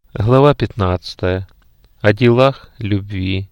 Глава 15. О делах любви.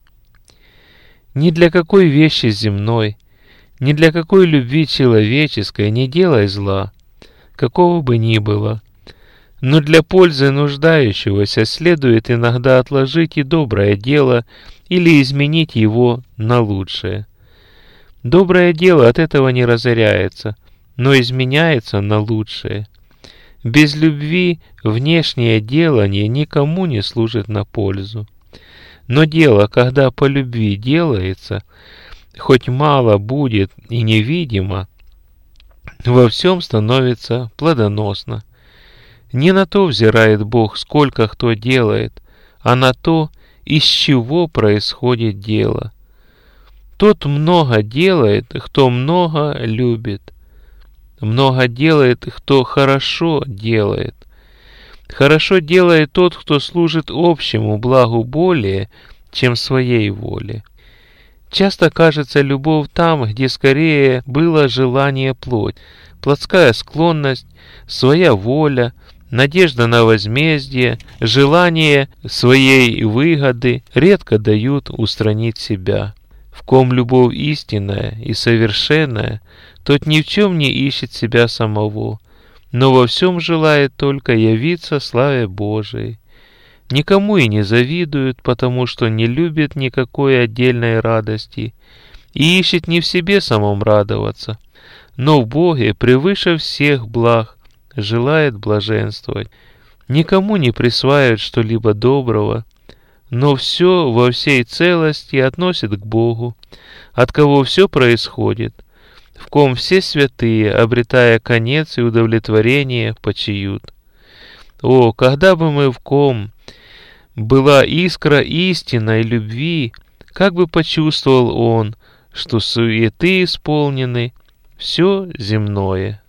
Ни для какой вещи земной, ни для какой любви человеческой не делай зла, какого бы ни было. Но для пользы нуждающегося следует иногда отложить и доброе дело или изменить его на лучшее. Доброе дело от этого не разоряется, но изменяется на лучшее. Без любви внешнее делание никому не служит на пользу. Но дело, когда по любви делается, хоть мало будет и невидимо, во всем становится плодоносно. Не на то взирает Бог, сколько кто делает, а на то, из чего происходит дело. Тот много делает, кто много любит. Много делает, кто хорошо делает. Хорошо делает тот, кто служит общему благу более, чем своей воле. Часто кажется любовь там, где скорее было желание плоть, плотская склонность, своя воля, надежда на возмездие, желание своей выгоды редко дают устранить себя. В ком любовь истинная и совершенная, тот ни в чем не ищет себя самого, но во всем желает только явиться славе Божией. Никому и не завидует, потому что не любит никакой отдельной радости и ищет не в себе самом радоваться, но в Боге превыше всех благ желает блаженствовать. Никому не присваивает что-либо доброго, но все во всей целости относит к Богу, от кого все происходит, в ком все святые, обретая конец и удовлетворение, почиют. О, когда бы мы в ком была искра истинной любви, как бы почувствовал он, что суеты исполнены все земное.